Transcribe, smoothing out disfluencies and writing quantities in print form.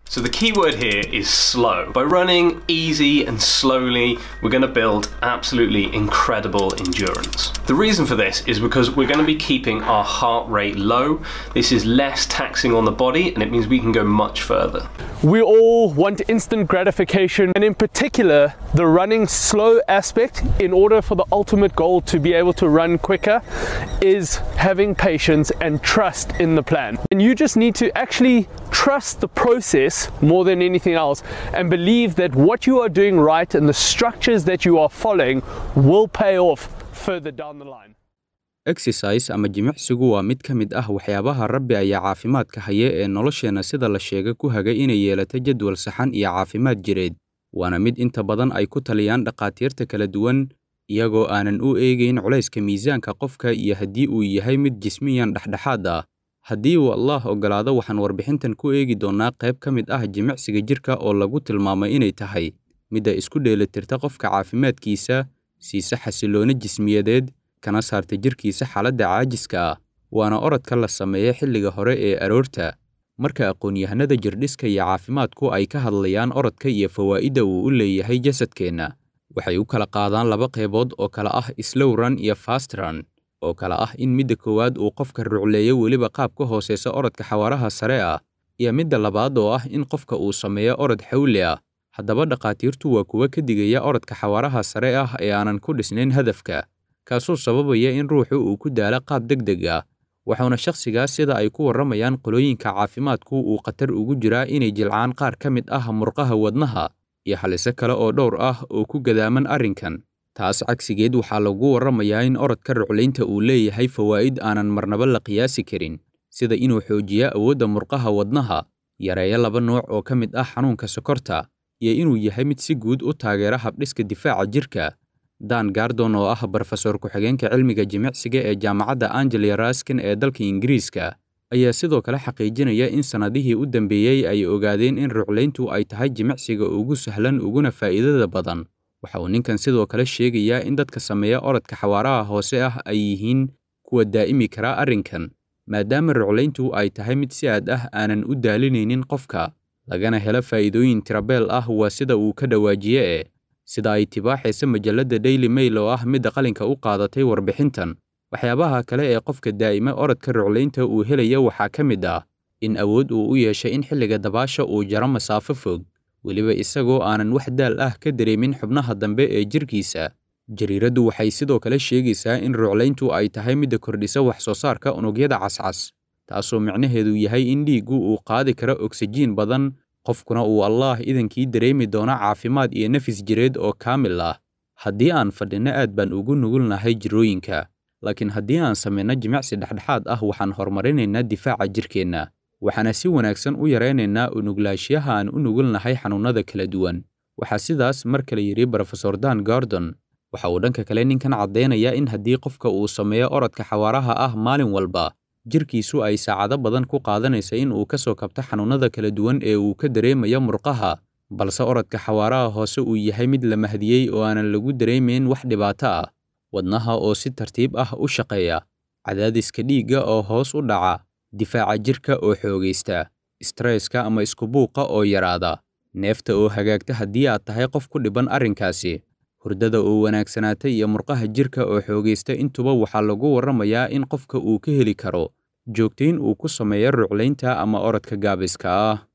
So the key word here is slow. By running easy and slowly, we're going to build absolutely incredible endurance. The reason for this is because we're going to be keeping our heart rate low. This is less taxing on the body, and it means we can go much further. We all want instant gratification, and in particular, the running slow aspect, in order for the ultimate goal to be able to run quicker, is having patience and trust in the plan. And you just need to actually trust the process more than anything else, and believe that what you are doing right and the structures that you are following will pay off further down the line. Exercise ama jimicsigu waa mid ka mid ah waxyaabaha Rabbi ayaa caafimaadka haya ee nolosheena sida la sheegay ku haga inay yeelato jadwal saxan iyo caafimaad jireed. Waana mid inta badan ay ku taliyaan dhaqaatiirta kala duwan iyagoo aanan u eegayn culayska miisaanka qofka iyo haddii uu yahay mid jismiyan dhexdhexaad ah. Haddii uu Allah ogolaado waxaan warbixintan ku eegi doonaa qayb ka mid ah jimicsiga jirka oo lagu tilmaamay inay tahay midda isku dheelitirta qofka caafimaadkiisa, siisa xasilooni jismiyadeed, kana saarta jirkiisa xaaladda caajiska ah. Waana orodka la sameeyo xilliga hore ee aroorta. Marka aqoon-yahanada jirdhiska iyo caafimaadku ay ka hadlayaan orodka iyo fawaa'idda uu u leeyahay jasadkeenna, waxay u kala qaadaan laba qaybood oo kala ah slow run iyo fast run, oo kala ah in midda koowaad uu qofka rucleeyo weliba qaab ka hooseysa orodka xawaaraha sare ah, iyo midda labaad oo ah in qofka uu sameeyo orod xawli ah. Haddaba dhaqaatiirtu waa kuwa ka digaya orodka xawaaraha sare ah ee aanan ku dhisnayn hadafka, kaasoo sababaya in ruuxu uu ku daalo qaab degdeg ah. waxaana shakhsigaas sida ay ku warramayaan qolooyinka caafimaadku uu khatar ugu jiraa inay jilcaan qaar ka mid ah murqaha wadnaha iyo haliso kale oo dhowr ah oo ku gadaaman arrinkan. taas cagsigeed waxaa lagu warramayaa in orodka ruclaynta uu leeyahay fawaa'id aanan marnaba la qiyaasi karin, sida inuu xoojiyo awoodda murqaha wadnaha, yareeyo laba nooc oo ka mid ah xanuunka sokorta, iyo inuu yahay mid si guud u taageera habdhiska difaaca jirka. Dan Gordon oo ah barofesor ku-xigeenka cilmiga jimicsiga ee jaamacadda Anglia Ruskin ee dalka Ingiriiska, ayaa sidoo kale xaqiijinaya in sanadihii u dambeeyay ay ogaadeen in ruclayntu ay tahay jimicsiga ugu sahlan uguna faa'iidada badan. waxa uu ninkan sidoo kale sheegayaa in dadka sameeya orodka xawaaraha hoose ah ay yihiin kuwa daa'imi kara arrinkan, maadaama ruclayntu ay tahay mid si aad ah aanan u daalinaynin qofka, lagana helo faa'iidooyin tirabeel ah. waa sida uu ka dhawaajiye sida ay tibaaxaysa majalladda Daily Mail oo ah midda qalinka u qaadatay warbixintan. waxyaabaha kale ee qofka daa'ima orodka ruclaynta uu helaya waxaa ka mid ah in awood uu u yeeshay in xilliga dabaasha uu jaro masaafo fog, weliba isagoo aanan wax daal ah ka dareemin xubnaha dambe ee jirkiisa. jariiraddu waxay sidoo kale sheegaysaa in ruclayntu ay tahay midda kordhisa wax soo saarka unugyada cascas, taasoo micnaheedu yahay in dhiiggu uu qaadi karo oksijiin badan, qofkuna uu Allah idankii dareemi doono caafimaad iyo nafis jireed oo kaamil ah. haddii aan fadhino aad baan ugu nugulnahay jirooyinka, laakiin haddii aan samayno jimicsi dhexdhexaad ah waxaan horumarinaynaa difaaca jirkeenna, waxaana si wanaagsan u yaraynaynaa unuglaanshiyaha aan u nugulnahay xanuunada kala duwan. waxaa sidaas mar kale yidhi Professor Dan Gordon. waxa uu dhanka kale ninkan caddeynayaa in haddii qofka uu sameeyo orodka xawaaraha ah maalin walba, jirkiisu ay saacado badan ku qaadanaysa in uu ka soo kabto xanuunada kala duwan ee uu ka dareemayo murqaha, balse orodka xawaaraha hoose uu yahay mid la mahdiyey oo aanan lagu dareemayn wax dhibaato ah. wadnaha oo si tartiib ah u shaqeeya, cadaadiska dhiigga oo hoos u dhaca, difaaca jirka oo xoogaysta, stresska ama isku buuqa oo yaraada, neefta oo hagaagta haddii aad tahay qof ku dhiban arrinkaasi, hurdada oo wanaagsanaata iyo murqaha jirka oo xoogaysta. intuba waxaa lagu warramayaa in qofka uu ka heli karo joogtayn uu ku sameeyo ruclaynta ama orodka gaabiska ah.